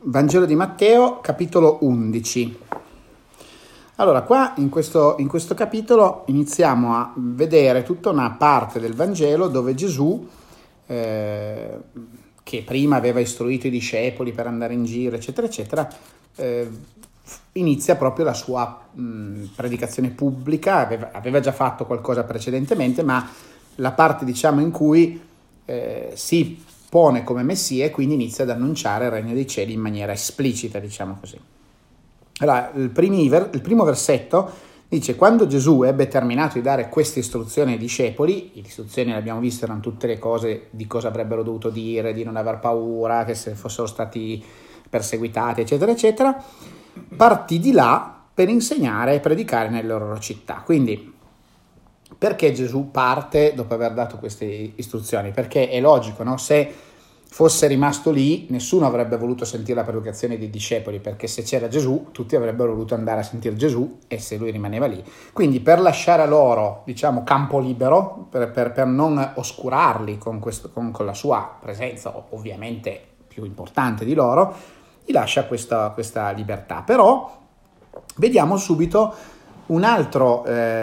Vangelo di Matteo, capitolo 11. Allora, qua in questo capitolo iniziamo a vedere tutta una parte del Vangelo dove Gesù, che prima aveva istruito i discepoli per andare in giro, eccetera, eccetera, inizia proprio la sua predicazione pubblica. Aveva già fatto qualcosa precedentemente, ma la parte, diciamo, in cui si pone come Messia e quindi inizia ad annunciare il regno dei cieli in maniera esplicita, diciamo così. Allora, il primo versetto dice: quando Gesù ebbe terminato di dare queste istruzioni ai discepoli, le istruzioni le abbiamo viste, erano tutte le cose di cosa avrebbero dovuto dire, di non aver paura, che se fossero stati perseguitati, eccetera, eccetera, partì di là per insegnare e predicare nelle loro città. Quindi, perché Gesù parte dopo aver dato queste istruzioni? Perché è logico, no? Se fosse rimasto lì, nessuno avrebbe voluto sentire la predicazione dei discepoli, perché se c'era Gesù, tutti avrebbero voluto andare a sentire Gesù, e se lui rimaneva lì. Quindi, per lasciare a loro, diciamo, campo libero, per non oscurarli con la sua presenza, ovviamente più importante di loro, gli lascia questa libertà. Però vediamo subito un altro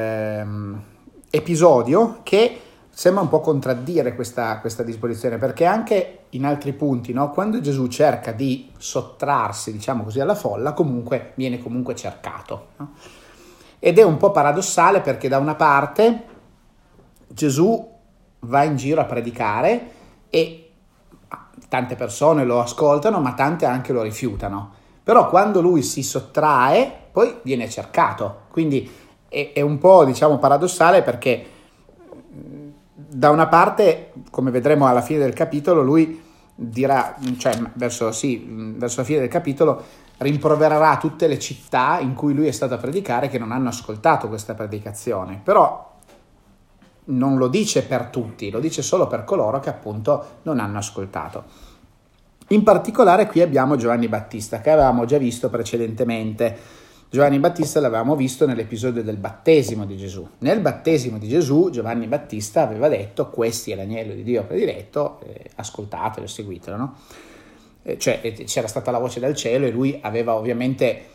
episodio che sembra un po' contraddire questa disposizione, perché anche in altri punti, no, quando Gesù cerca di sottrarsi, diciamo così, alla folla, viene comunque cercato, no? Ed è un po' paradossale, perché da una parte Gesù va in giro a predicare e tante persone lo ascoltano, ma tante anche lo rifiutano. Però quando lui si sottrae, poi viene cercato. Quindi è un po', diciamo, paradossale, perché da una parte, come vedremo alla fine del capitolo, lui dirà, cioè verso la fine del capitolo, rimprovererà tutte le città in cui lui è stato a predicare che non hanno ascoltato questa predicazione. Però non lo dice per tutti, lo dice solo per coloro che appunto non hanno ascoltato. In particolare qui abbiamo Giovanni Battista, che avevamo già visto precedentemente. Giovanni Battista l'avevamo visto nell'episodio del battesimo di Gesù. Nel battesimo di Gesù Giovanni Battista aveva detto: questo è l'agnello di Dio prediletto, ascoltatelo, seguitelo, no? C'era stata la voce dal cielo e lui aveva ovviamente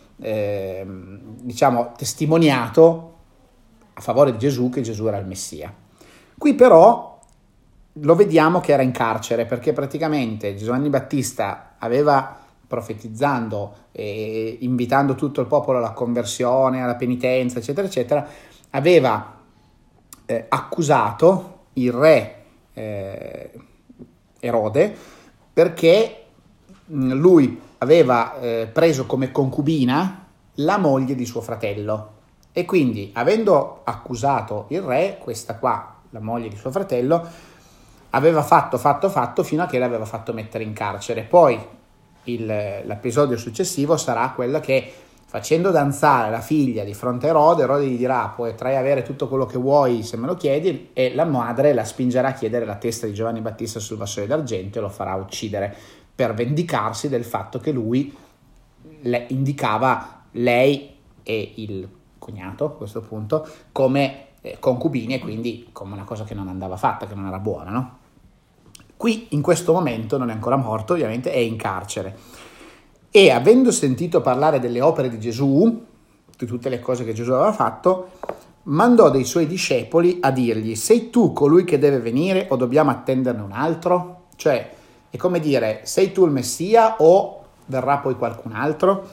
testimoniato a favore di Gesù che Gesù era il Messia. Qui però lo vediamo che era in carcere, perché praticamente Giovanni Battista aveva, profetizzando e invitando tutto il popolo alla conversione, alla penitenza, eccetera, eccetera, aveva accusato il re Erode, perché lui aveva preso come concubina la moglie di suo fratello, e quindi, avendo accusato il re, questa qua, la moglie di suo fratello, aveva fatto fino a che l'aveva fatto mettere in carcere. Poi l'episodio successivo sarà quello che, facendo danzare la figlia di fronte a Erode gli dirà: potrai avere tutto quello che vuoi se me lo chiedi, e la madre la spingerà a chiedere la testa di Giovanni Battista sul vassoio d'argento e lo farà uccidere, per vendicarsi del fatto che lui le indicava lei e il cognato, a questo punto, come concubini, e quindi come una cosa che non andava fatta, che non era buona, no? Qui in questo momento non è ancora morto, ovviamente, è in carcere, e avendo sentito parlare delle opere di Gesù, di tutte le cose che Gesù aveva fatto, mandò dei suoi discepoli a dirgli: sei tu colui che deve venire o dobbiamo attenderne un altro? Cioè, è come dire: sei tu il Messia o verrà poi qualcun altro?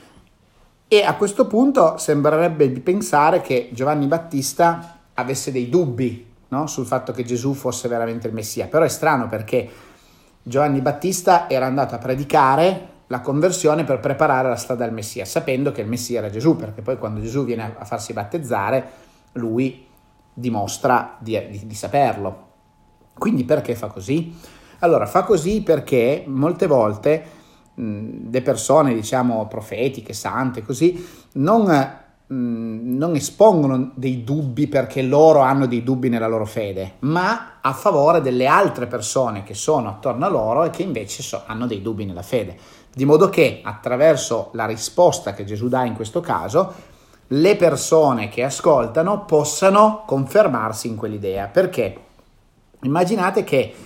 E a questo punto sembrerebbe di pensare che Giovanni Battista avesse dei dubbi, no, sul fatto che Gesù fosse veramente il Messia. Però è strano, perché Giovanni Battista era andato a predicare la conversione per preparare la strada al Messia, sapendo che il Messia era Gesù, perché poi quando Gesù viene a farsi battezzare, lui dimostra di saperlo. Quindi perché fa così? Allora, fa così perché molte volte le persone, diciamo, profetiche, sante, così, non espongono dei dubbi perché loro hanno dei dubbi nella loro fede, ma a favore delle altre persone che sono attorno a loro e che invece hanno dei dubbi nella fede, di modo che attraverso la risposta che Gesù dà in questo caso, le persone che ascoltano possano confermarsi in quell'idea. Perché immaginate che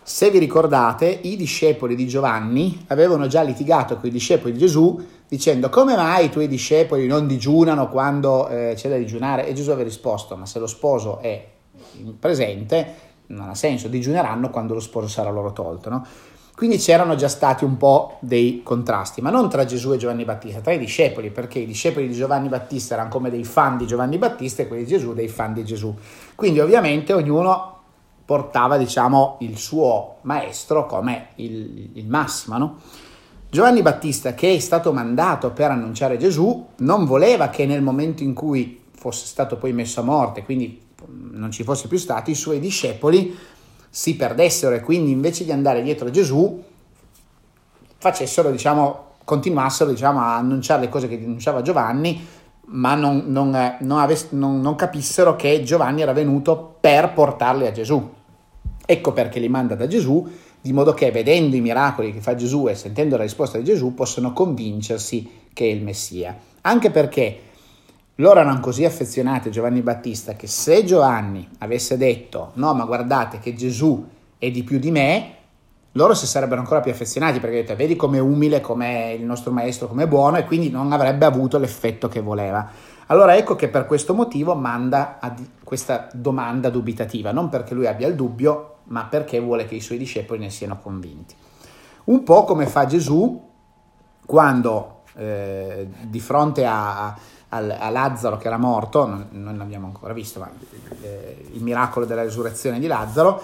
Se vi ricordate, i discepoli di Giovanni avevano già litigato con i discepoli di Gesù dicendo: come mai i tuoi discepoli non digiunano quando c'è da digiunare? E Gesù aveva risposto: ma se lo sposo è presente non ha senso, digiuneranno quando lo sposo sarà loro tolto, no? Quindi c'erano già stati un po' dei contrasti, ma non tra Gesù e Giovanni Battista, tra i discepoli, perché i discepoli di Giovanni Battista erano come dei fan di Giovanni Battista e quelli di Gesù dei fan di Gesù. Quindi ovviamente ognuno portava, diciamo, il suo maestro come il massimo, no? Giovanni Battista, che è stato mandato per annunciare Gesù, non voleva che nel momento in cui fosse stato poi messo a morte, quindi non ci fosse più stato, i suoi discepoli si perdessero, e quindi invece di andare dietro a Gesù facessero, diciamo, continuassero, diciamo, a annunciare le cose che annunciava Giovanni, ma non capissero che Giovanni era venuto per portarli a Gesù. Ecco perché li manda da Gesù, di modo che, vedendo i miracoli che fa Gesù e sentendo la risposta di Gesù, possono convincersi che è il Messia. Anche perché loro erano così affezionati a Giovanni Battista che se Giovanni avesse detto: no, ma guardate che Gesù è di più di me, loro si sarebbero ancora più affezionati, perché detto: vedi com'è umile, com'è il nostro maestro, com'è buono, e quindi non avrebbe avuto l'effetto che voleva. Allora ecco che per questo motivo manda questa domanda dubitativa, non perché lui abbia il dubbio, ma perché vuole che i suoi discepoli ne siano convinti. Un po' come fa Gesù quando di fronte a Lazzaro che era morto, non l'abbiamo ancora visto, ma il miracolo della resurrezione di Lazzaro,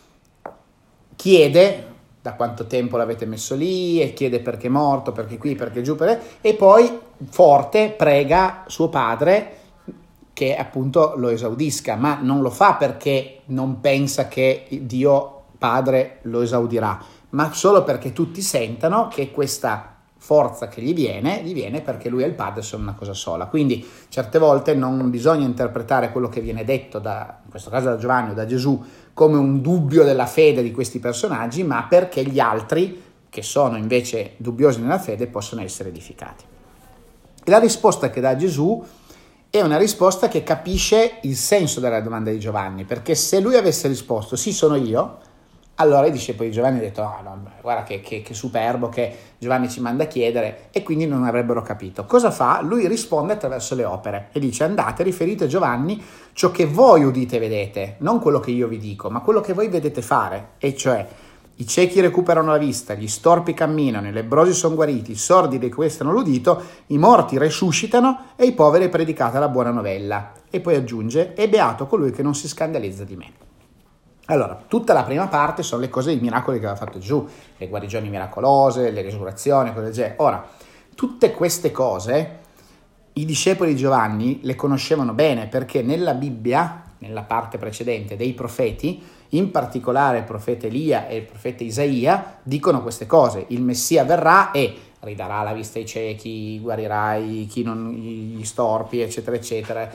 chiede da quanto tempo l'avete messo lì, e chiede perché è morto, perché qui, perché giù, e poi forte prega suo padre che appunto lo esaudisca, ma non lo fa perché non pensa che Dio Padre lo esaudirà, ma solo perché tutti sentano che questa forza che gli viene perché lui e il Padre sono una cosa sola. Quindi certe volte non bisogna interpretare quello che viene detto, in questo caso da Giovanni o da Gesù, come un dubbio della fede di questi personaggi, ma perché gli altri, che sono invece dubbiosi nella fede, possono essere edificati. E la risposta che dà Gesù è una risposta che capisce il senso della domanda di Giovanni, perché se lui avesse risposto sì, sono io, allora i discepoli di Giovanni hanno detto: no, guarda che superbo che Giovanni ci manda a chiedere, e quindi non avrebbero capito. Cosa fa? Lui risponde attraverso le opere e dice: andate, riferite a Giovanni ciò che voi udite e vedete, non quello che io vi dico, ma quello che voi vedete fare, e cioè i ciechi recuperano la vista, gli storpi camminano, i lebbrosi sono guariti, i sordi riacquistano l'udito, i morti resuscitano e i poveri è predicata la buona novella. E poi aggiunge: è beato colui che non si scandalizza di me. Allora, tutta la prima parte sono le cose, i miracoli che aveva fatto Gesù, le guarigioni miracolose, le risurrezioni, cose del genere. Ora, tutte queste cose i discepoli di Giovanni le conoscevano bene, perché nella Bibbia, nella parte precedente dei profeti, in particolare il profeta Elia e il profeta Isaia, dicono queste cose: il Messia verrà e ridarà la vista ai ciechi, guarirà gli storpi, eccetera, eccetera,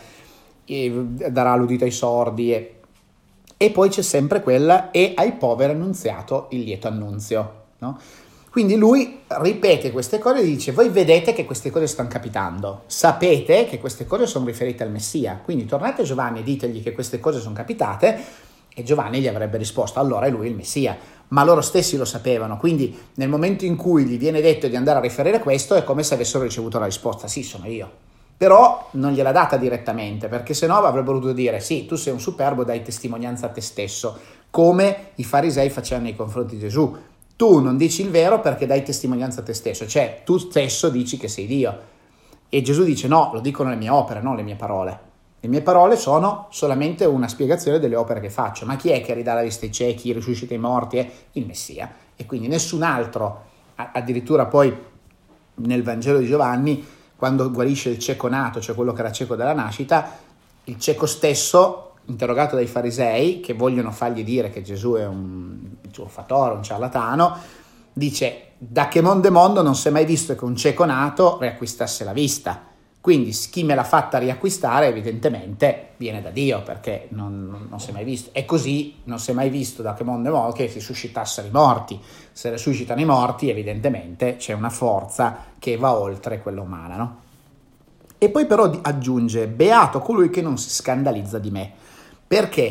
e darà l'udito ai sordi, e poi c'è sempre quella: e ai poveri annunziato il lieto annunzio, no? Quindi lui ripete queste cose e dice: voi vedete che queste cose stanno capitando, sapete che queste cose sono riferite al Messia, quindi tornate a Giovanni e ditegli che queste cose sono capitate, e Giovanni gli avrebbe risposto: allora è lui il Messia. Ma loro stessi lo sapevano, quindi nel momento in cui gli viene detto di andare a riferire questo è come se avessero ricevuto la risposta: sì, sono io. Però non gliel'ha data direttamente, perché sennò avrebbero dovuto dire: sì, tu sei un superbo, dai testimonianza a te stesso, come i farisei facevano nei confronti di Gesù. Tu non dici il vero perché dai testimonianza a te stesso, cioè tu stesso dici che sei Dio. E Gesù dice: no, lo dicono le mie opere, non le mie parole. Le mie parole sono solamente una spiegazione delle opere che faccio. Ma chi è che ridà la vista ai ciechi, risuscita i morti? È il Messia. E quindi nessun altro, addirittura poi nel Vangelo di Giovanni, quando guarisce il cieco nato, cioè quello che era cieco dalla nascita, il cieco stesso, interrogato dai farisei, che vogliono fargli dire che Gesù è un truffatore, un ciarlatano, dice: da che mondo e mondo non si è mai visto che un cieco nato riacquistasse la vista. Quindi chi me l'ha fatta riacquistare evidentemente viene da Dio, perché non si è mai visto. E così non si è mai visto da che mondo e mondo che risuscitassero i morti. Se risuscitano i morti evidentemente c'è una forza che va oltre quella umana, no? E poi però aggiunge: beato colui che non si scandalizza di me. Perché?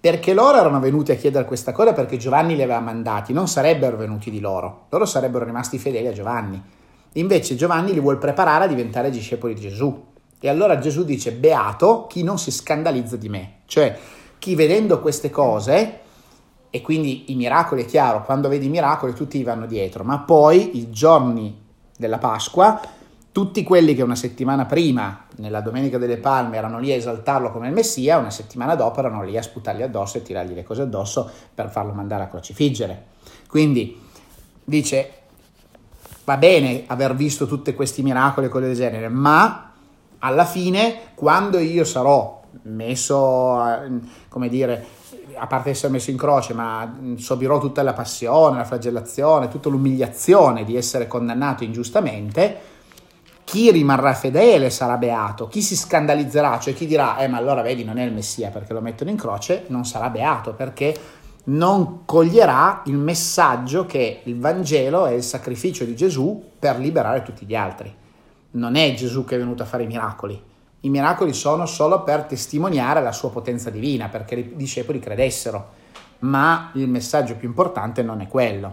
perché loro erano venuti a chiedere questa cosa perché Giovanni li aveva mandati, non sarebbero venuti di loro sarebbero rimasti fedeli a Giovanni. Invece Giovanni li vuol preparare a diventare discepoli di Gesù. E allora Gesù dice: beato chi non si scandalizza di me, cioè chi vedendo queste cose, e quindi i miracoli, è chiaro, quando vedi i miracoli tutti gli vanno dietro, ma poi i giorni della Pasqua, tutti quelli che una settimana prima, nella Domenica delle Palme, erano lì a esaltarlo come il Messia, una settimana dopo erano lì a sputargli addosso e tirargli le cose addosso per farlo mandare a crocifiggere. Quindi dice: va bene aver visto tutti questi miracoli e cose del genere, ma alla fine, quando io sarò messo, come dire, a parte essere messo in croce, ma subirò tutta la passione, la flagellazione, tutta l'umiliazione di essere condannato ingiustamente, chi rimarrà fedele sarà beato, chi si scandalizzerà, cioè chi dirà ma allora vedi non è il Messia perché lo mettono in croce, non sarà beato, perché non coglierà il messaggio che il Vangelo è il sacrificio di Gesù per liberare tutti gli altri. Non è Gesù che è venuto a fare i miracoli. I miracoli sono solo per testimoniare la sua potenza divina, perché i discepoli credessero, ma il messaggio più importante non è quello.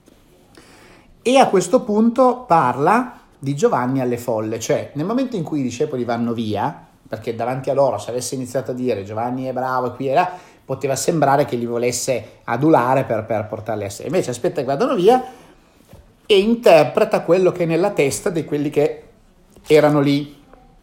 E a questo punto parla di Giovanni alle folle, cioè nel momento in cui i discepoli vanno via, perché davanti a loro se avesse iniziato a dire Giovanni è bravo e qui e là, poteva sembrare che li volesse adulare per portarli a sé. Invece aspetta che vadano via e interpreta quello che è nella testa di quelli che erano lì.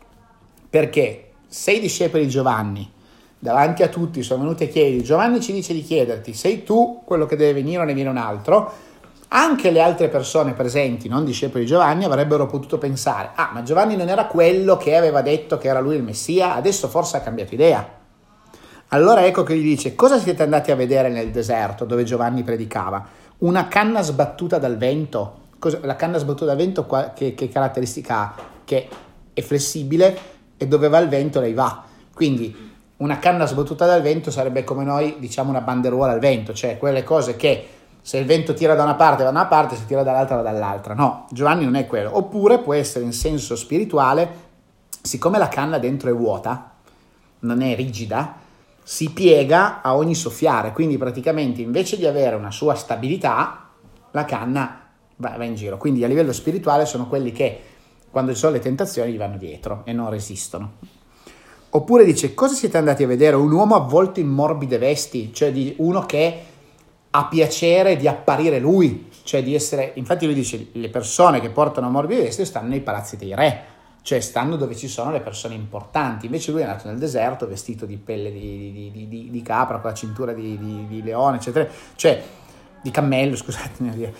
Perché se i discepoli di Giovanni davanti a tutti sono venuti a chiedere, Giovanni ci dice di chiederti, sei tu quello che deve venire o ne viene un altro, anche le altre persone presenti, non discepoli di Giovanni, avrebbero potuto pensare, ma Giovanni non era quello che aveva detto che era lui il Messia, adesso forse ha cambiato idea. Allora ecco che gli dice: cosa siete andati a vedere nel deserto dove Giovanni predicava? Una canna sbattuta dal vento. La canna sbattuta dal vento che caratteristica ha? Che è flessibile e dove va il vento lei va. Quindi una canna sbattuta dal vento sarebbe come noi diciamo una banderuola al vento, cioè quelle cose che se il vento tira da una parte va da una parte, se tira dall'altra va dall'altra. No, Giovanni non è quello. Oppure può essere in senso spirituale, siccome la canna dentro è vuota, non è rigida, si piega a ogni soffiare, quindi praticamente invece di avere una sua stabilità, la canna va in giro. Quindi a livello spirituale sono quelli che quando ci sono le tentazioni gli vanno dietro e non resistono. Oppure dice: cosa siete andati a vedere? Un uomo avvolto in morbide vesti, cioè di uno che ha piacere di apparire lui, cioè di essere, infatti lui dice le persone che portano morbide vesti stanno nei palazzi dei re, cioè stanno dove ci sono le persone importanti. Invece lui è nato nel deserto vestito di pelle di capra con la cintura di leone, eccetera, cioè di cammello, scusate,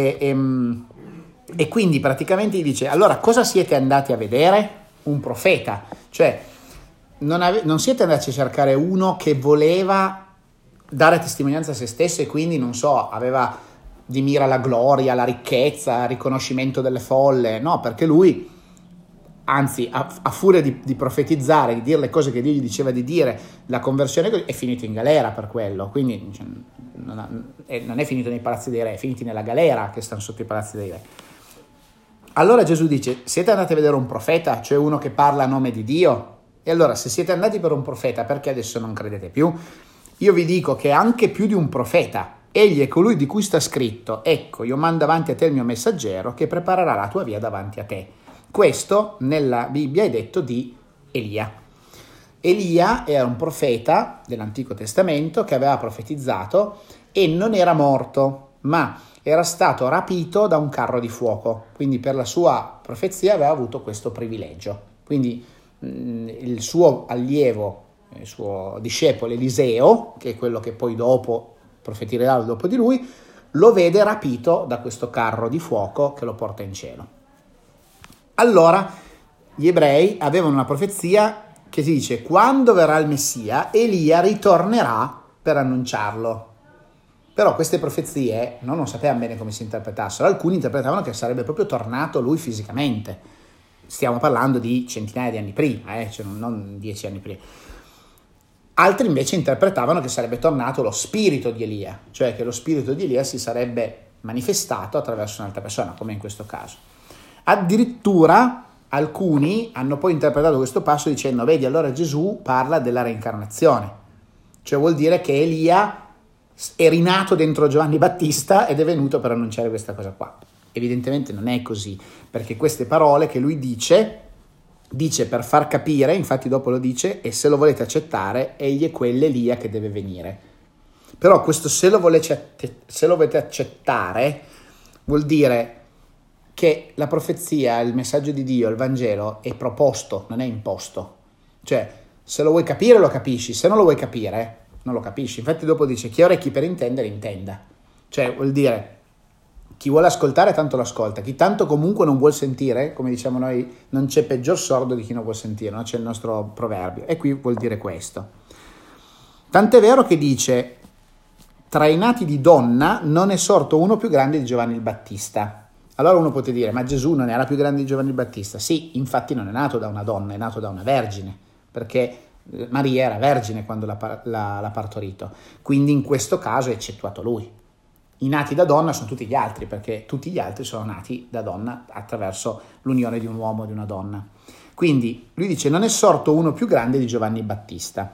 e quindi praticamente gli dice: allora cosa siete andati a vedere? Un profeta, cioè non siete andati a cercare uno che voleva dare testimonianza a se stesso e quindi, non so, aveva di mira la gloria, la ricchezza, il riconoscimento delle folle. No, perché lui, anzi, a furia di profetizzare, di dire le cose che Dio gli diceva di dire, la conversione, è finito in galera per quello. Quindi non è finito nei palazzi dei re, è finito nella galera che stanno sotto i palazzi dei re. Allora Gesù dice: siete andati a vedere un profeta, cioè uno che parla a nome di Dio? E allora, se siete andati per un profeta, perché adesso non credete più? Io vi dico che anche più di un profeta, egli è colui di cui sta scritto: ecco, io mando avanti a te il mio messaggero che preparerà la tua via davanti a te. Questo nella Bibbia è detto di Elia. Elia era un profeta dell'Antico Testamento che aveva profetizzato e non era morto, ma era stato rapito da un carro di fuoco. Quindi per la sua profezia aveva avuto questo privilegio. Quindi il suo allievo, il suo discepolo Eliseo, che è quello che poi dopo profetirà dopo di lui, lo vede rapito da questo carro di fuoco che lo porta in cielo. Allora gli ebrei avevano una profezia che si dice: quando verrà il Messia, Elia ritornerà per annunciarlo. Però queste profezie non sapevano bene come si interpretassero. Alcuni interpretavano che sarebbe proprio tornato lui fisicamente. Stiamo parlando di centinaia di anni prima, cioè non 10 anni prima. Altri invece interpretavano che sarebbe tornato lo spirito di Elia, cioè che lo spirito di Elia si sarebbe manifestato attraverso un'altra persona, come in questo caso. Addirittura alcuni hanno poi interpretato questo passo dicendo: vedi, allora Gesù parla della reincarnazione, Cioè vuol dire che Elia è rinato dentro Giovanni Battista ed è venuto per annunciare questa cosa qua. Evidentemente non è così, perché queste parole che lui dice per far capire, infatti dopo lo dice, e se lo volete accettare, egli è quell'Elia che deve venire. Però questo se lo volete accettare vuol dire che la profezia, il messaggio di Dio, il Vangelo è proposto, non è imposto. Cioè, se lo vuoi capire lo capisci, se non lo vuoi capire non lo capisci. Infatti dopo dice chi ha orecchi per intendere intenda. Cioè vuol dire chi vuole ascoltare tanto lo ascolta, chi tanto comunque non vuol sentire, come diciamo noi, non c'è peggior sordo di chi non vuol sentire, no? C'è il nostro proverbio, e qui vuol dire questo. Tant'è vero che dice tra i nati di donna non è sorto uno più grande di Giovanni il Battista. Allora uno potrebbe dire ma Gesù non era più grande di Giovanni il Battista? Sì, infatti non è nato da una donna, è nato da una vergine, perché Maria era vergine quando l'ha partorito, quindi in questo caso è eccettuato lui. I nati da donna sono tutti gli altri, perché tutti gli altri sono nati da donna attraverso l'unione di un uomo e di una donna. Quindi lui dice non è sorto uno più grande di Giovanni Battista,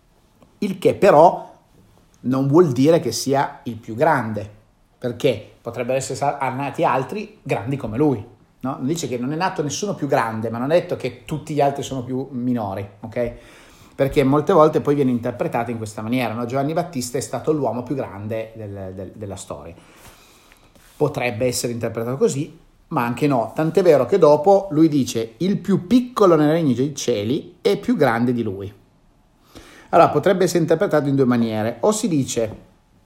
il che però non vuol dire che sia il più grande, perché potrebbero essere nati altri grandi come lui, no? Non dice che non è nato nessuno più grande, ma non è detto che tutti gli altri sono più minori, ok? Perché molte volte poi viene interpretato in questa maniera, no? Giovanni Battista è stato l'uomo più grande della storia. Potrebbe essere interpretato così, ma anche no. Tant'è vero che dopo lui dice il più piccolo nel regno dei cieli è più grande di lui. Allora potrebbe essere interpretato in due maniere. O si dice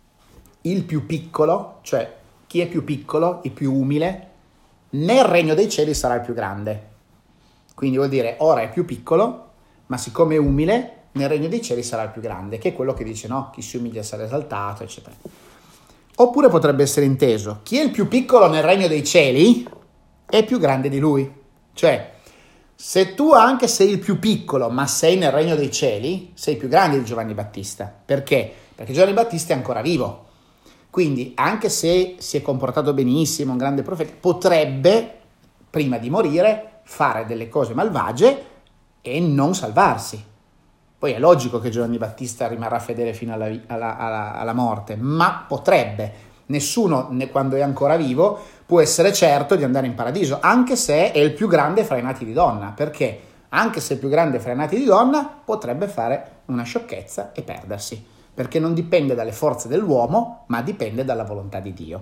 il più piccolo, cioè chi è più piccolo, il più umile, nel regno dei cieli sarà il più grande. Quindi vuol dire ora è più piccolo, ma siccome è umile, nel regno dei cieli sarà il più grande, che è quello che dice, no? Chi si umilia sarà esaltato, eccetera. Oppure potrebbe essere inteso, chi è il più piccolo nel regno dei cieli è più grande di lui. Cioè, se tu anche sei il più piccolo, ma sei nel regno dei cieli, sei più grande di Giovanni Battista. Perché? Perché Giovanni Battista è ancora vivo. Quindi, anche se si è comportato benissimo, un grande profeta, potrebbe, prima di morire, fare delle cose malvagie e non salvarsi. Poi è logico che Giovanni Battista rimarrà fedele fino alla morte, ma potrebbe. Nessuno, quando è ancora vivo, può essere certo di andare in paradiso, anche se è il più grande fra i nati di donna, perché anche se è il più grande fra i nati di donna, potrebbe fare una sciocchezza e perdersi, perché non dipende dalle forze dell'uomo, ma dipende dalla volontà di Dio.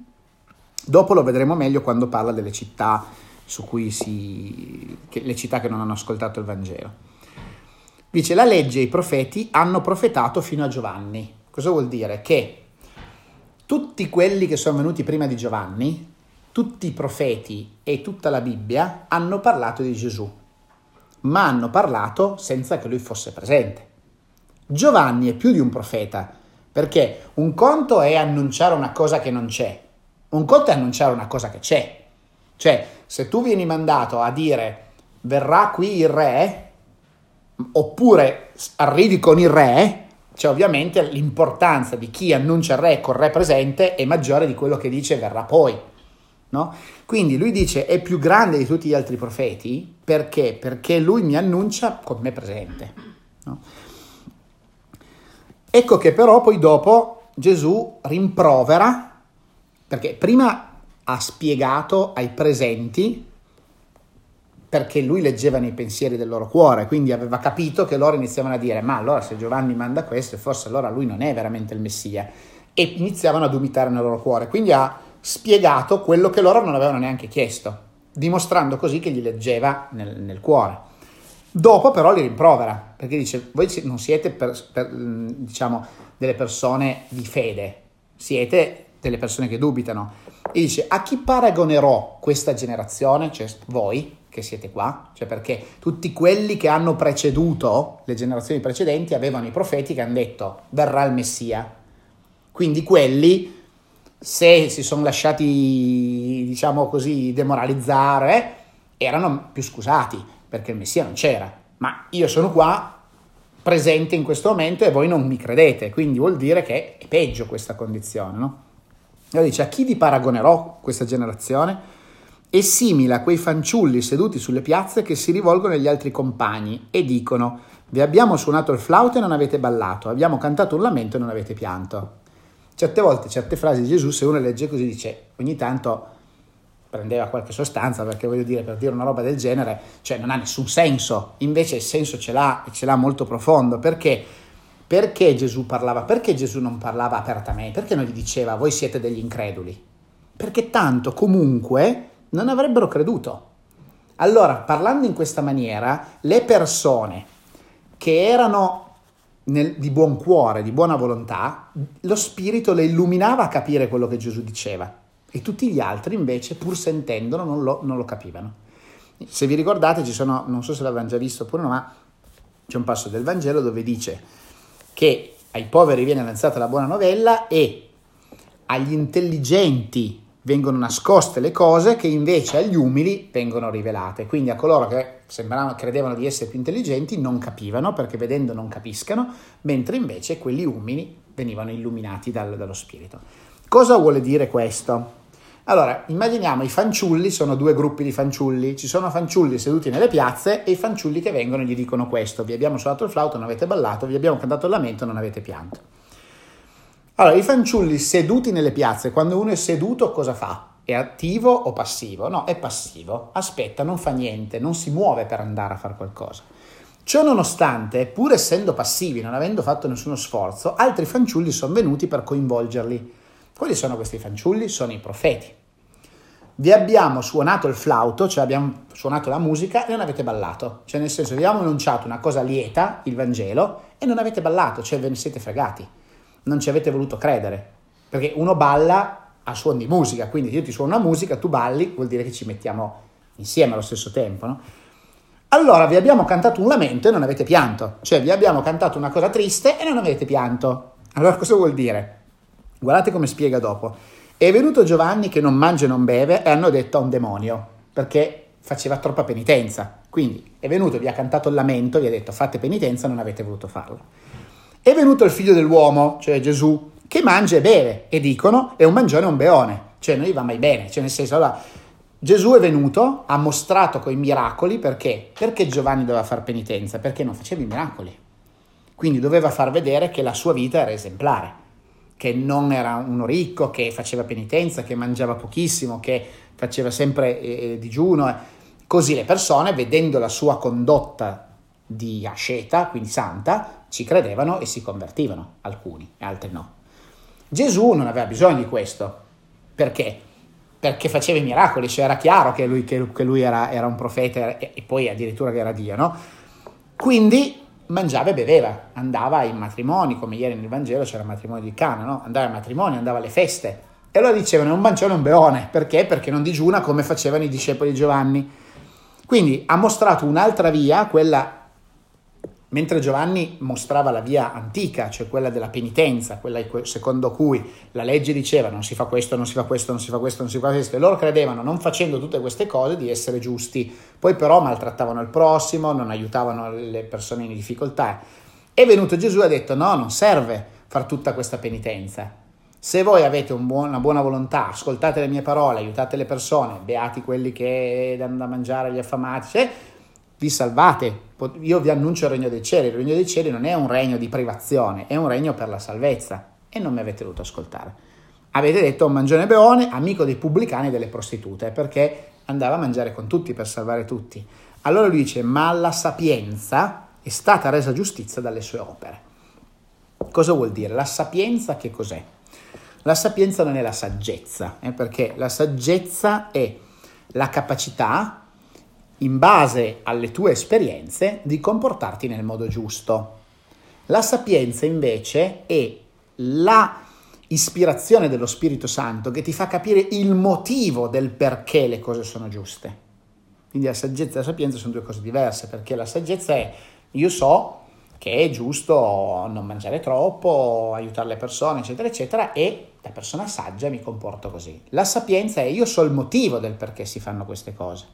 Dopo lo vedremo meglio quando parla delle città le città che non hanno ascoltato il Vangelo. Dice la legge e i profeti hanno profetato fino a Giovanni. Cosa vuol dire? Che tutti quelli che sono venuti prima di Giovanni, tutti i profeti e tutta la Bibbia hanno parlato di Gesù, ma hanno parlato senza che lui fosse presente. Giovanni è più di un profeta, perché un conto è annunciare una cosa che non c'è, un conto è annunciare una cosa che c'è. Cioè, se tu vieni mandato a dire verrà qui il re, oppure arrivi con il re, cioè ovviamente l'importanza di chi annuncia il re col re presente è maggiore di quello che dice verrà poi, no? Quindi lui dice è più grande di tutti gli altri profeti, perché? Perché lui mi annuncia con me presente, no? Ecco che però poi dopo Gesù rimprovera, perché prima ha spiegato ai presenti perché lui leggeva nei pensieri del loro cuore, quindi aveva capito che loro iniziavano a dire ma allora se Giovanni manda questo forse allora lui non è veramente il Messia, e iniziavano a dubitare nel loro cuore, quindi ha spiegato quello che loro non avevano neanche chiesto, dimostrando così che gli leggeva nel cuore. Dopo però li rimprovera, perché dice voi non siete diciamo delle persone di fede, siete delle persone che dubitano, e dice a chi paragonerò questa generazione, cioè voi che siete qua, cioè perché tutti quelli che hanno preceduto le generazioni precedenti avevano i profeti che hanno detto verrà il Messia, quindi quelli se si sono lasciati diciamo così demoralizzare erano più scusati perché il Messia non c'era, ma io sono qua presente in questo momento e voi non mi credete, quindi vuol dire che è peggio questa condizione, no? Allora dice a chi vi paragonerò questa generazione? È simile a quei fanciulli seduti sulle piazze che si rivolgono agli altri compagni e dicono Vi abbiamo suonato il flauto e non avete ballato, abbiamo cantato un lamento e non avete pianto. Certe volte, certe frasi di Gesù, se uno legge così, dice, ogni tanto prendeva qualche sostanza, perché voglio dire, per dire una roba del genere, cioè non ha nessun senso. Invece il senso ce l'ha, e ce l'ha molto profondo. Perché? Perché Gesù parlava? Perché Gesù non parlava apertamente? Perché non gli diceva, voi siete degli increduli? Perché tanto comunque non avrebbero creduto. Allora, parlando in questa maniera, le persone che erano di buon cuore, di buona volontà, lo Spirito le illuminava a capire quello che Gesù diceva, e tutti gli altri invece, pur sentendolo, non lo capivano. Se vi ricordate, ci sono, non so se l'avevano già visto oppure no, ma c'è un passo del Vangelo dove dice che ai poveri viene annunciata la buona novella e agli intelligenti vengono nascoste le cose che invece agli umili vengono rivelate. Quindi a coloro che credevano di essere più intelligenti non capivano, perché vedendo non capiscano, mentre invece quelli umili venivano illuminati dallo Spirito. Cosa vuole dire questo? Allora, immaginiamo i fanciulli, sono due gruppi di fanciulli, ci sono fanciulli seduti nelle piazze e i fanciulli che vengono e gli dicono questo: vi abbiamo suonato il flauto, non avete ballato, vi abbiamo cantato il lamento, non avete pianto. Allora, i fanciulli seduti nelle piazze, quando uno è seduto cosa fa? È attivo o passivo? No, è passivo, aspetta, non fa niente, non si muove per andare a fare qualcosa. Ciò nonostante, pur essendo passivi, non avendo fatto nessuno sforzo, altri fanciulli sono venuti per coinvolgerli. Quali sono questi fanciulli? Sono i profeti. Vi abbiamo suonato il flauto, cioè abbiamo suonato la musica e non avete ballato. Cioè nel senso, vi abbiamo annunciato una cosa lieta, il Vangelo, e non avete ballato, cioè ve ne siete fregati. Non ci avete voluto credere, perché uno balla a suon di musica, quindi io ti suono una musica, tu balli, vuol dire che ci mettiamo insieme allo stesso tempo, no? Allora vi abbiamo cantato un lamento e non avete pianto, cioè vi abbiamo cantato una cosa triste e non avete pianto. Allora cosa vuol dire? Guardate come spiega dopo. È venuto Giovanni che non mangia e non beve e hanno detto a un demonio, perché faceva troppa penitenza. Quindi è venuto, vi ha cantato il lamento, vi ha detto fate penitenza, non avete voluto farlo. È venuto il figlio dell'uomo, cioè Gesù, che mangia e beve, e dicono è un mangione e un beone, cioè non gli va mai bene, cioè nel senso, allora Gesù è venuto, ha mostrato coi miracoli, perché? Perché Giovanni doveva far penitenza? Perché non faceva i miracoli, quindi doveva far vedere che la sua vita era esemplare, che non era uno ricco, che faceva penitenza, che mangiava pochissimo, che faceva sempre digiuno, così le persone, vedendo la sua condotta di asceta, quindi santa, ci credevano e si convertivano, alcuni e altri no. Gesù non aveva bisogno di questo. Perché? Perché faceva i miracoli, cioè era chiaro che lui era un profeta e poi addirittura che era Dio, no? Quindi mangiava e beveva, andava ai matrimoni, come ieri nel Vangelo c'era il matrimonio di Cana, no? Andava ai matrimoni, andava alle feste. E allora dicevano è un mangione e un beone. Perché? Perché non digiuna come facevano i discepoli di Giovanni. Quindi ha mostrato un'altra via, quella. Mentre Giovanni mostrava la via antica, cioè quella della penitenza, quella secondo cui la legge diceva non si fa questo, non si fa questo, non si fa questo, non si fa questo, e loro credevano, non facendo tutte queste cose, di essere giusti. Poi però maltrattavano il prossimo, non aiutavano le persone in difficoltà. È venuto Gesù e ha detto no, non serve far tutta questa penitenza. Se voi avete una buona volontà, ascoltate le mie parole, aiutate le persone, beati quelli che danno da mangiare agli affamati, vi salvate. Io vi annuncio il regno dei cieli. Il regno dei cieli non è un regno di privazione, è un regno per la salvezza, e non mi avete voluto ascoltare. Avete detto un mangione beone, amico dei pubblicani e delle prostitute, perché andava a mangiare con tutti per salvare tutti. Allora lui dice ma la sapienza è stata resa giustizia dalle sue opere. Cosa vuol dire? La sapienza che cos'è? La sapienza non è la saggezza, perché la saggezza è la capacità, in base alle tue esperienze, di comportarti nel modo giusto. La sapienza invece è la ispirazione dello Spirito Santo che ti fa capire il motivo del perché le cose sono giuste. Quindi la saggezza e la sapienza sono due cose diverse, perché la saggezza è io so che è giusto non mangiare troppo, aiutare le persone, eccetera, eccetera, e da persona saggia mi comporto così. La sapienza è io so il motivo del perché si fanno queste cose.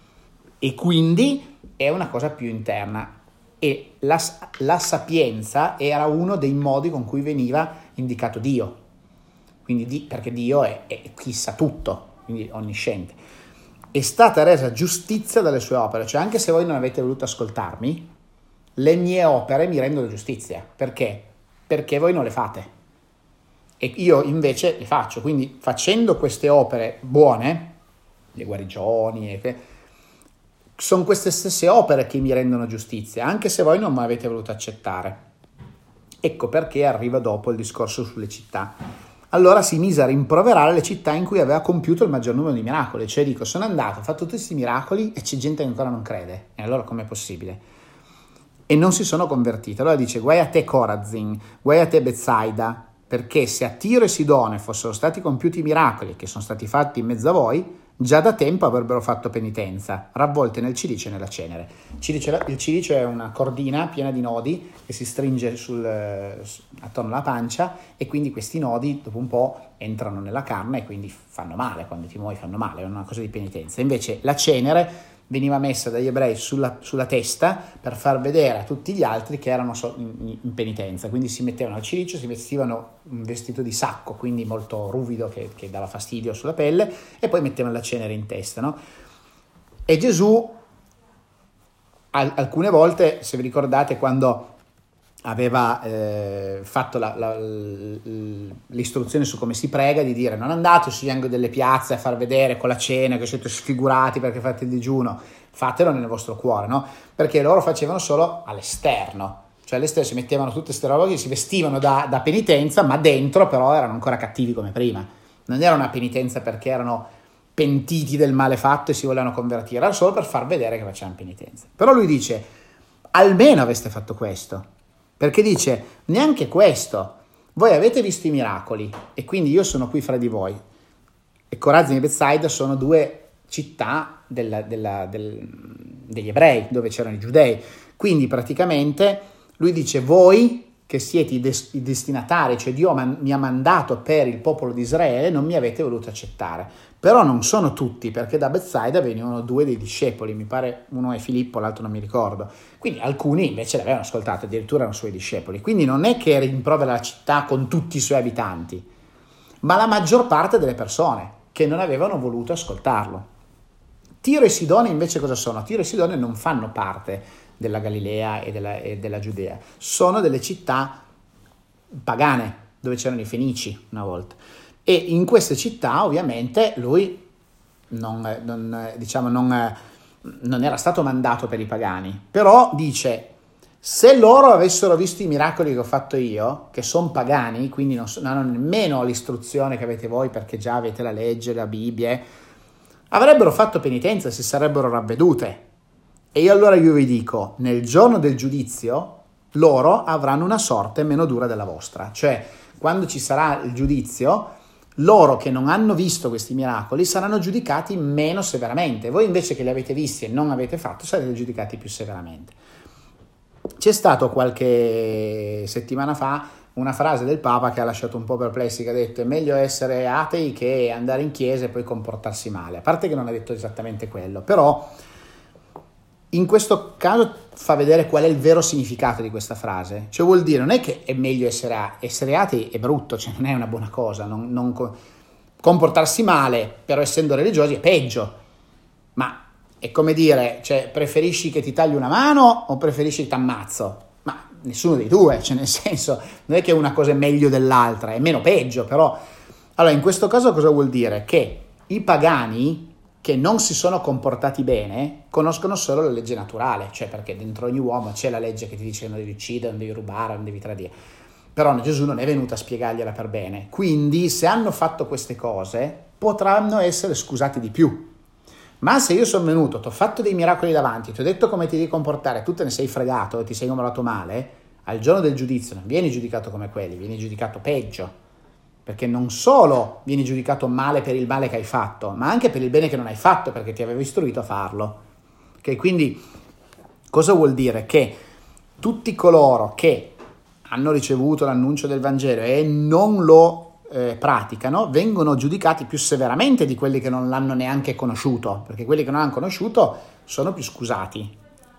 E quindi è una cosa più interna, e la sapienza era uno dei modi con cui veniva indicato Dio, quindi perché Dio è chi sa tutto, quindi onnisciente. È stata resa giustizia dalle sue opere, cioè anche se voi non avete voluto ascoltarmi, le mie opere mi rendono giustizia. Perché? Perché voi non le fate. E io invece le faccio. Quindi facendo queste opere buone, le guarigioni, sono queste stesse opere che mi rendono giustizia, anche se voi non mi avete voluto accettare. Ecco perché arriva dopo il discorso sulle città. Allora si mise a rimproverare le città in cui aveva compiuto il maggior numero di miracoli. Cioè dico, sono andato, ho fatto tutti questi miracoli e c'è gente che ancora non crede. E allora com'è possibile? E non si sono convertiti. Allora dice, guai a te Corazin, guai a te Betsaida, perché se a Tiro e Sidone fossero stati compiuti i miracoli che sono stati fatti in mezzo a voi, già da tempo avrebbero fatto penitenza, ravvolte nel cilicio e nella cenere. Il cilicio è una cordina piena di nodi che si stringe attorno alla pancia, e quindi questi nodi dopo un po' entrano nella carne e quindi fanno male, quando ti muovi fanno male, è una cosa di penitenza. Invece la cenere veniva messa dagli ebrei sulla testa per far vedere a tutti gli altri che erano in penitenza, quindi si mettevano al cilicio, si vestivano un vestito di sacco, quindi molto ruvido che dava fastidio sulla pelle, e poi mettevano la cenere in testa, no? E Gesù alcune volte, se vi ricordate, quando aveva fatto l'istruzione su come si prega, di dire non andate sugli angoli delle piazze a far vedere con la cena che siete sfigurati perché fate il digiuno, fatelo nel vostro cuore, no? Perché loro facevano solo all'esterno, cioè all'esterno si mettevano tutte queste robe che si vestivano da penitenza, ma dentro però erano ancora cattivi come prima. Non era una penitenza perché erano pentiti del male fatto e si volevano convertire, era solo per far vedere che facevano penitenza. Però lui dice, almeno aveste fatto questo. Perché dice, neanche questo, voi avete visto i miracoli e quindi io sono qui fra di voi. E Corazin e Betsaida sono due città degli ebrei, dove c'erano i giudei. Quindi praticamente lui dice, voi che siete i destinatari, cioè Dio mi ha mandato per il popolo di Israele, non mi avete voluto accettare. Però non sono tutti, perché da Betsaida venivano due dei discepoli, mi pare uno è Filippo, l'altro non mi ricordo. Quindi alcuni invece l'avevano ascoltato, addirittura erano suoi discepoli. Quindi non è che rimprovera la città con tutti i suoi abitanti, ma la maggior parte delle persone che non avevano voluto ascoltarlo. Tiro e Sidone invece cosa sono? Tiro e Sidone non fanno parte della Galilea e della Giudea, sono delle città pagane, dove c'erano i Fenici una volta. E in queste città ovviamente lui non era stato mandato per i pagani, però dice, se loro avessero visto i miracoli che ho fatto io, che sono pagani, quindi non hanno nemmeno l'istruzione che avete voi perché già avete la legge, la Bibbia, avrebbero fatto penitenza, si sarebbero ravvedute. E io vi dico, nel giorno del giudizio loro avranno una sorte meno dura della vostra, cioè quando ci sarà il giudizio, loro che non hanno visto questi miracoli saranno giudicati meno severamente. Voi invece che li avete visti e non avete fatto sarete giudicati più severamente. C'è stato qualche settimana fa una frase del Papa che ha lasciato un po' perplessi, che ha detto è meglio essere atei che andare in chiesa e poi comportarsi male. A parte che non ha detto esattamente quello, però in questo caso fa vedere qual è il vero significato di questa frase. Cioè vuol dire, non è che è meglio essere atei è brutto, cioè non è una buona cosa, comportarsi male, però essendo religiosi è peggio. Ma è come dire, cioè preferisci che ti tagli una mano o preferisci che ti ammazzo? Ma nessuno dei due, cioè nel senso, non è che una cosa è meglio dell'altra, è meno peggio, però. Allora in questo caso cosa vuol dire? Che i pagani che non si sono comportati bene conoscono solo la legge naturale, cioè perché dentro ogni uomo c'è la legge che ti dice che non devi uccidere, non devi rubare, non devi tradire. Però Gesù non è venuto a spiegargliela per bene. Quindi se hanno fatto queste cose potranno essere scusati di più. Ma se io sono venuto, ti ho fatto dei miracoli davanti, ti ho detto come ti devi comportare, tu te ne sei fregato e ti sei comportato male, al giorno del giudizio non vieni giudicato come quelli, vieni giudicato peggio. Perché non solo vieni giudicato male per il male che hai fatto, ma anche per il bene che non hai fatto, perché ti avevo istruito a farlo. Okay? Quindi cosa vuol dire? Che tutti coloro che hanno ricevuto l'annuncio del Vangelo e non lo praticano vengono giudicati più severamente di quelli che non l'hanno neanche conosciuto, perché quelli che non hanno conosciuto sono più scusati.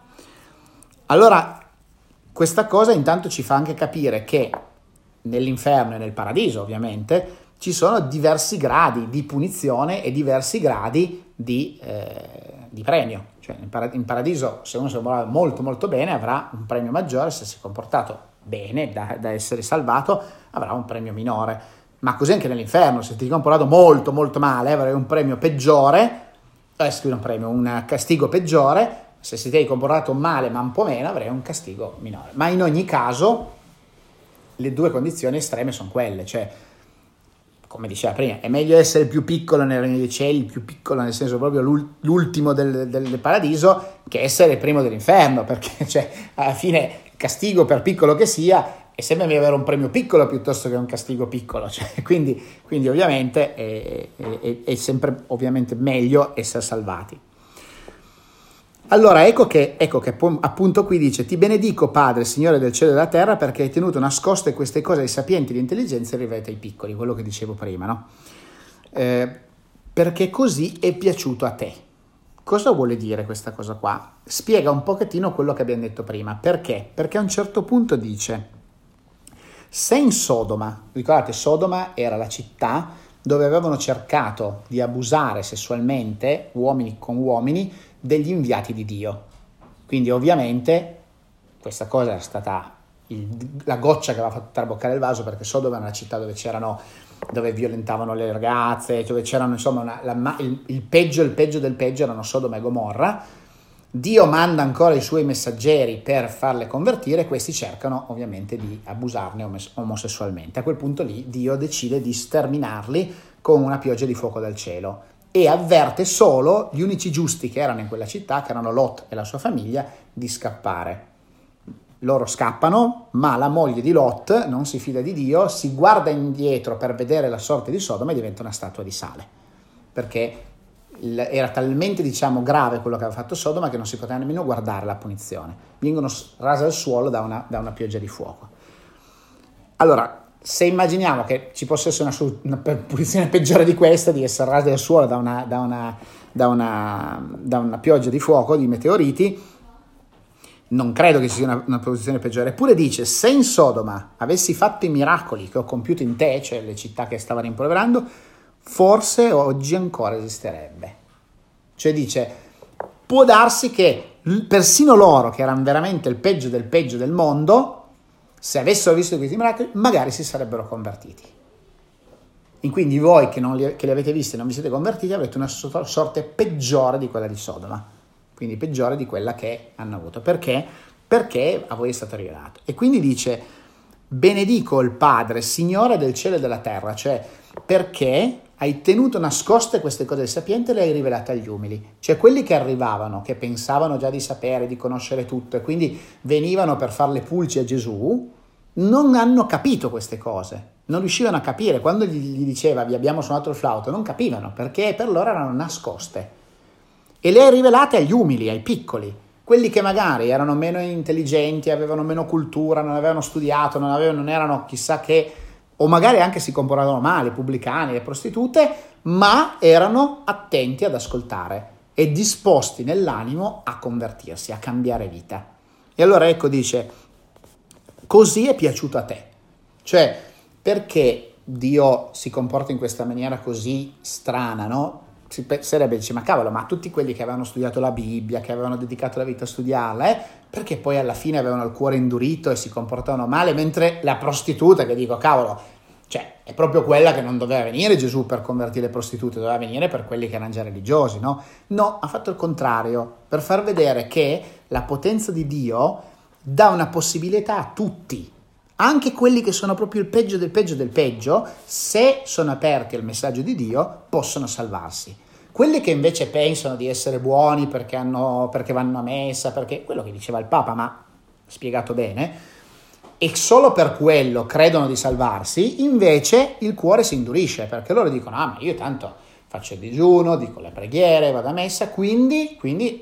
Allora, questa cosa intanto ci fa anche capire che nell'inferno e nel paradiso, ovviamente, ci sono diversi gradi di punizione e diversi gradi di di premio. Cioè in paradiso, se uno si comporta molto molto bene, avrà un premio maggiore, se si è comportato bene da essere salvato avrà un premio minore. Ma così anche nell'inferno, se ti sei comportato molto molto male avrai un premio peggiore, un castigo peggiore. Se si ti hai comportato male ma un po' meno avrai un castigo minore. Ma in ogni caso le due condizioni estreme sono quelle, cioè come diceva prima, è meglio essere il più piccolo nel regno dei cieli, il più piccolo nel senso proprio l'ultimo del paradiso, che essere il primo dell'inferno, perché cioè, alla fine il castigo, per piccolo che sia, è sempre meglio avere un premio piccolo piuttosto che un castigo piccolo, cioè, quindi ovviamente è sempre ovviamente meglio essere salvati. Allora ecco che appunto qui dice: ti benedico Padre, Signore del cielo e della terra, perché hai tenuto nascoste queste cose ai sapienti di intelligenza e rivelate ai piccoli, quello che dicevo prima, no? Perché così è piaciuto a te. Cosa vuole dire questa cosa qua? Spiega un pochettino quello che abbiamo detto prima. Perché? Perché a un certo punto dice: se in Sodoma, ricordate, Sodoma era la città dove avevano cercato di abusare sessualmente uomini con uomini degli inviati di Dio. Quindi ovviamente questa cosa era stata la goccia che aveva fatto traboccare il vaso, perché Sodoma era una città dove violentavano le ragazze, dove c'erano insomma il peggio del peggio erano Sodoma e Gomorra. Dio manda ancora i suoi messaggeri per farle convertire, questi cercano ovviamente di abusarne omosessualmente. A quel punto lì Dio decide di sterminarli con una pioggia di fuoco dal cielo e avverte solo gli unici giusti che erano in quella città, che erano Lot e la sua famiglia, di scappare. Loro scappano, ma la moglie di Lot non si fida di Dio, si guarda indietro per vedere la sorte di Sodoma e diventa una statua di sale, perché era talmente grave quello che aveva fatto Sodoma che non si poteva nemmeno guardare la punizione. Vengono rase al suolo da una pioggia di fuoco. Allora, se immaginiamo che ci possa essere una punizione peggiore di questa, di essere rasi al suolo da una pioggia di fuoco, di meteoriti, non credo che ci sia una posizione peggiore. Eppure dice: se in Sodoma avessi fatto i miracoli che ho compiuto in te, cioè le città che stava rimproverando, forse oggi ancora esisterebbe. Cioè dice, può darsi che persino loro, che erano veramente il peggio del mondo, se avessero visto questi miracoli, magari si sarebbero convertiti. E quindi voi che li avete visti e non vi siete convertiti avrete una sorte peggiore di quella di Sodoma, quindi peggiore di quella che hanno avuto. Perché? Perché a voi è stato rivelato. E quindi dice: benedico il Padre, Signore del cielo e della terra, cioè perché hai tenuto nascoste queste cose del sapiente e le hai rivelate agli umili. Cioè quelli che arrivavano, che pensavano già di sapere, di conoscere tutto e quindi venivano per fare le pulci a Gesù, non hanno capito queste cose, non riuscivano a capire. Quando gli diceva vi abbiamo suonato il flauto, non capivano, perché per loro erano nascoste. E le hai rivelate agli umili, ai piccoli, quelli che magari erano meno intelligenti, avevano meno cultura, non avevano studiato, non erano chissà che, o magari anche si comportavano male, i pubblicani, le prostitute, ma erano attenti ad ascoltare e disposti nell'animo a convertirsi, a cambiare vita. E allora ecco dice: così è piaciuto a te. Cioè, perché Dio si comporta in questa maniera così strana, no? Si penserebbe, dice, ma cavolo, ma tutti quelli che avevano studiato la Bibbia, che avevano dedicato la vita a studiarla, perché poi alla fine avevano il cuore indurito e si comportavano male, mentre la prostituta, che dico, cavolo, cioè è proprio quella che non doveva venire Gesù per convertire le prostitute, doveva venire per quelli che erano già religiosi, no? No, ha fatto il contrario, per far vedere che la potenza di Dio dà una possibilità a tutti, anche quelli che sono proprio il peggio del peggio del peggio, se sono aperti al messaggio di Dio, possono salvarsi. Quelli che invece pensano di essere buoni perché vanno a messa, perché quello che diceva il Papa, ma spiegato bene, e solo per quello credono di salvarsi, invece il cuore si indurisce, perché loro dicono: ah, ma io tanto faccio il digiuno, dico le preghiere, vado a messa, quindi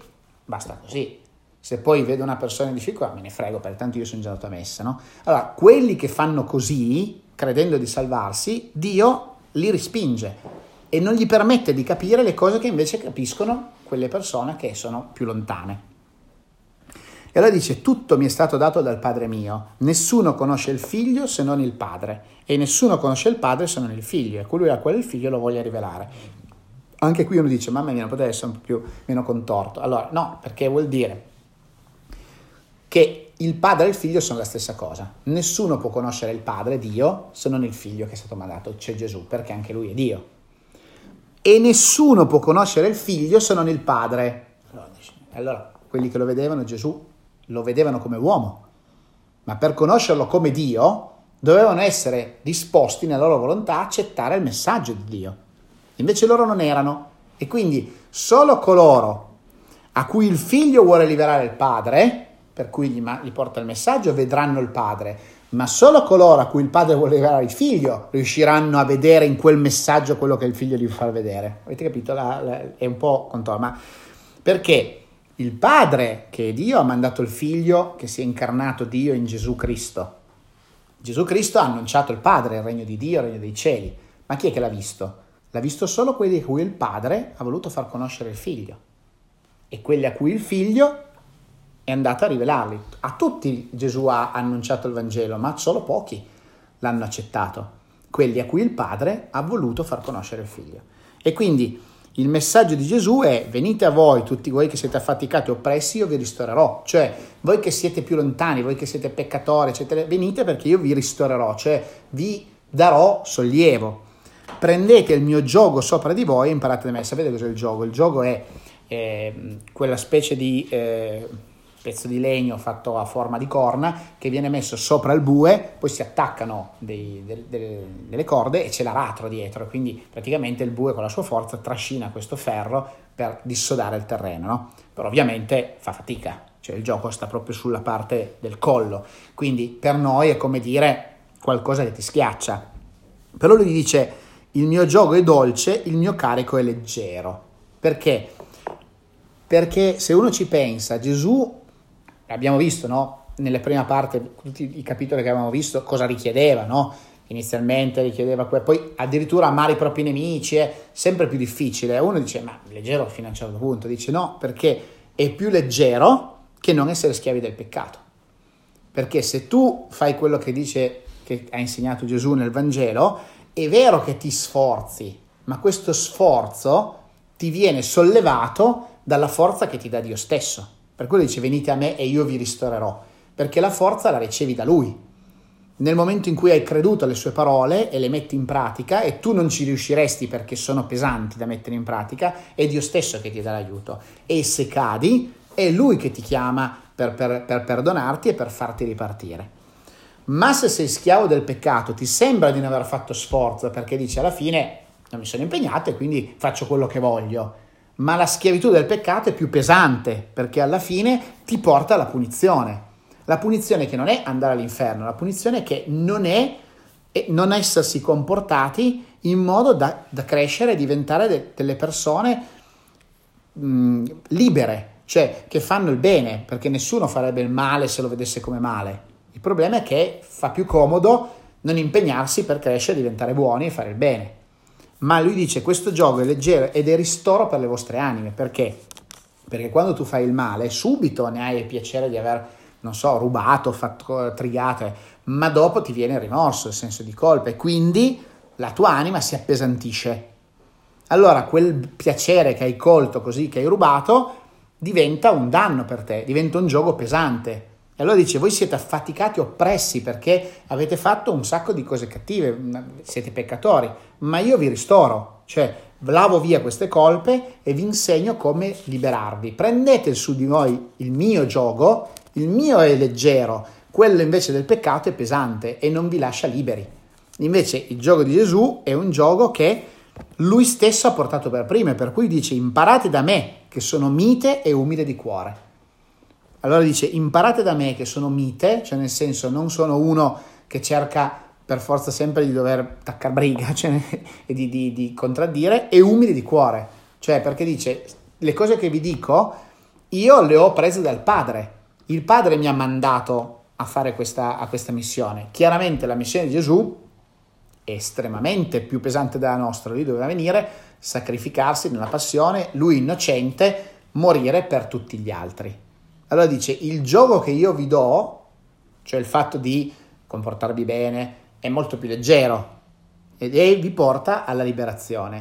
basta così. Se poi vedo una persona in difficoltà, me ne frego, perché tanto io sono già andato a messa, no? Allora, quelli che fanno così, credendo di salvarsi, Dio li respinge e non gli permette di capire le cose che invece capiscono quelle persone che sono più lontane. E allora dice: tutto mi è stato dato dal Padre mio, nessuno conosce il Figlio se non il Padre, e nessuno conosce il Padre se non il Figlio, e colui a quale il Figlio lo voglia rivelare. Anche qui uno dice, mamma mia, non poteva essere un po' meno contorto. Allora, no, perché vuol dire che il padre e il figlio sono la stessa cosa. Nessuno può conoscere il padre, Dio, se non il figlio che è stato mandato, cioè Gesù, perché anche lui è Dio. E nessuno può conoscere il figlio se non il padre. Allora, quelli che lo vedevano, Gesù, lo vedevano come uomo, ma per conoscerlo come Dio dovevano essere disposti nella loro volontà a accettare il messaggio di Dio. Invece loro non erano, e quindi solo coloro a cui il figlio vuole liberare il padre, per cui gli porta il messaggio, vedranno il padre, ma solo coloro a cui il padre vuole liberare il figlio riusciranno a vedere in quel messaggio quello che il figlio gli fa vedere. Avete capito? È un po' contorno, ma perché il padre, che è Dio, ha mandato il figlio che si è incarnato Dio in Gesù Cristo. Gesù Cristo ha annunciato il padre, il regno di Dio, il regno dei cieli. Ma chi è che l'ha visto? L'ha visto solo quelli a cui il padre ha voluto far conoscere il figlio, e quelli a cui il figlio è andato a rivelarli. A tutti Gesù ha annunciato il Vangelo, ma solo pochi l'hanno accettato, quelli a cui il padre ha voluto far conoscere il figlio. E quindi il messaggio di Gesù è: venite a voi, tutti voi che siete affaticati e oppressi, io vi ristorerò. Cioè, voi che siete più lontani, voi che siete peccatori, eccetera, venite perché io vi ristorerò, cioè vi darò sollievo. Prendete il mio giogo sopra di voi e imparate da me. Sapete cos'è il giogo? Il giogo è quella specie di pezzo di legno fatto a forma di corna che viene messo sopra il bue, poi si attaccano delle corde e c'è l'aratro dietro, quindi praticamente il bue con la sua forza trascina questo ferro per dissodare il terreno, no? Però ovviamente fa fatica, cioè il gioco sta proprio sulla parte del collo, quindi per noi è come dire qualcosa che ti schiaccia. Però lui dice: il mio giogo è dolce, il mio carico è leggero. Perché? Perché se uno ci pensa, Gesù, abbiamo visto, no? Nelle prime parti, tutti i capitoli che abbiamo visto, cosa richiedeva, no? Inizialmente richiedeva, poi addirittura amare i propri nemici, è sempre più difficile. Uno dice, ma leggero fino a un certo punto. Dice no, perché è più leggero che non essere schiavi del peccato. Perché se tu fai quello che dice, che ha insegnato Gesù nel Vangelo, è vero che ti sforzi, ma questo sforzo ti viene sollevato dalla forza che ti dà Dio stesso. Per quello dice: venite a me e io vi ristorerò, perché la forza la ricevi da Lui. Nel momento in cui hai creduto alle sue parole e le metti in pratica, e tu non ci riusciresti perché sono pesanti da mettere in pratica, è Dio stesso che ti dà l'aiuto. E se cadi, è Lui che ti chiama per perdonarti e per farti ripartire. Ma se sei schiavo del peccato, ti sembra di non aver fatto sforzo, perché dici alla fine non mi sono impegnato e quindi faccio quello che voglio. Ma la schiavitù del peccato è più pesante, perché alla fine ti porta alla punizione. La punizione che non è andare all'inferno, la punizione che non è non essersi comportati in modo da crescere e diventare delle persone libere, cioè che fanno il bene, perché nessuno farebbe il male se lo vedesse come male. Il problema è che fa più comodo non impegnarsi per crescere, diventare buoni e fare il bene. Ma lui dice: questo gioco è leggero ed è ristoro per le vostre anime. Perché? Perché quando tu fai il male, subito ne hai il piacere di aver, non so, rubato, fatto trigate, ma dopo ti viene il rimorso, il senso di colpa, e quindi la tua anima si appesantisce. Allora quel piacere che hai colto così, che hai rubato, diventa un danno per te, diventa un gioco pesante. E allora dice: voi siete affaticati, oppressi, perché avete fatto un sacco di cose cattive, siete peccatori, ma io vi ristoro, cioè lavo via queste colpe e vi insegno come liberarvi. Prendete su di voi il mio giogo, il mio è leggero, quello invece del peccato è pesante e non vi lascia liberi. Invece il giogo di Gesù è un giogo che lui stesso ha portato per primo, per cui dice: imparate da me che sono mite e umile di cuore. Allora dice: imparate da me che sono mite, cioè nel senso non sono uno che cerca per forza sempre di dover attaccar briga, cioè, e di contraddire, e umili di cuore, cioè perché dice: le cose che vi dico io le ho prese dal Padre, il Padre mi ha mandato a fare questa missione. Chiaramente la missione di Gesù è estremamente più pesante della nostra. Lui doveva venire, sacrificarsi nella passione, lui innocente, morire per tutti gli altri. Allora dice: il gioco che io vi do, cioè il fatto di comportarvi bene, è molto più leggero e vi porta alla liberazione.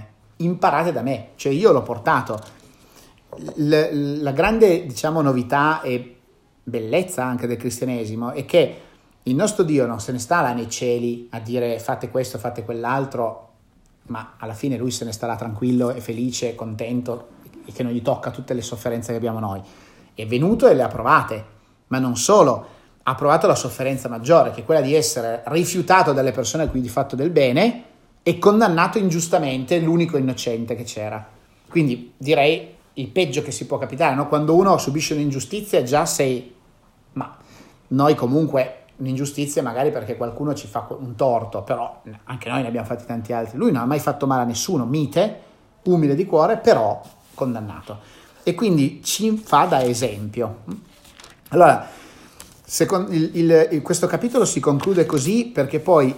imparate da me, cioè io l'ho portato. La grande, diciamo, novità e bellezza anche del cristianesimo è che il nostro Dio non se ne sta là nei cieli a dire fate questo, fate quell'altro, ma alla fine lui se ne sta là tranquillo e felice, contento, e che non gli tocca tutte le sofferenze che abbiamo noi. È venuto e le ha provate, ma non solo, ha provato la sofferenza maggiore, che è quella di essere rifiutato dalle persone a cui gli ha fatto del bene e condannato ingiustamente l'unico innocente che c'era. Quindi direi il peggio che si può capitare, no? Quando uno subisce un'ingiustizia già sei, ma noi comunque un'ingiustizia magari perché qualcuno ci fa un torto, però anche noi ne abbiamo fatti tanti altri. Lui non ha mai fatto male a nessuno, mite, umile di cuore, però condannato. E quindi ci fa da esempio. Allora, questo capitolo si conclude così perché poi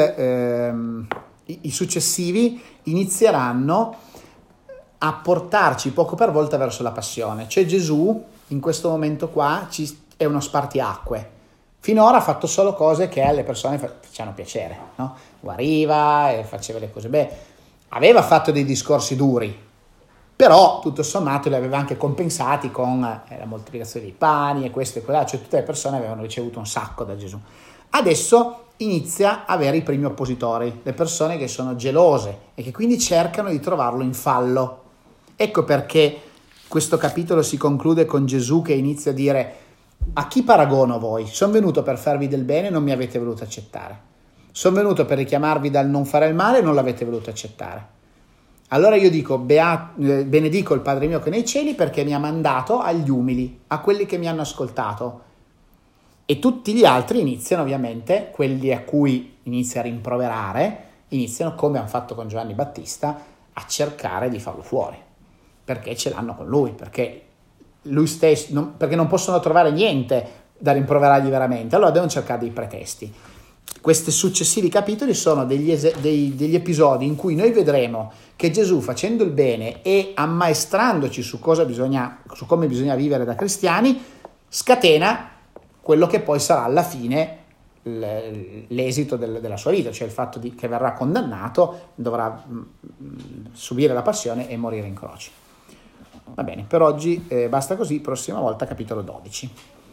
i successivi inizieranno a portarci poco per volta verso la passione. Cioè Gesù in questo momento qua è uno spartiacque. Finora ha fatto solo cose che alle persone facevano piacere, no? Guariva e faceva le cose belle. Aveva fatto dei discorsi duri, però tutto sommato li aveva anche compensati con la moltiplicazione dei pani e questo e quella, cioè tutte le persone avevano ricevuto un sacco da Gesù. Adesso inizia a avere i primi oppositori, le persone che sono gelose e che quindi cercano di trovarlo in fallo. Ecco perché questo capitolo si conclude con Gesù che inizia a dire: a chi paragono voi? Sono venuto per farvi del bene e non mi avete voluto accettare. Sono venuto per richiamarvi dal non fare il male e non l'avete voluto accettare. Allora io dico, benedico il Padre mio che è nei cieli perché mi ha mandato agli umili, a quelli che mi hanno ascoltato. E tutti gli altri iniziano ovviamente, quelli a cui inizia a rimproverare, iniziano come hanno fatto con Giovanni Battista a cercare di farlo fuori. Perché ce l'hanno con lui, perché lui stesso, perché non possono trovare niente da rimproverargli veramente, allora devono cercare dei pretesti. Questi successivi capitoli sono degli episodi in cui noi vedremo che Gesù, facendo il bene e ammaestrandoci su come bisogna vivere da cristiani, scatena quello che poi sarà alla fine l'esito della sua vita, cioè il fatto che verrà condannato, dovrà subire la passione e morire in croce. Va bene, per oggi basta così, prossima volta capitolo 12.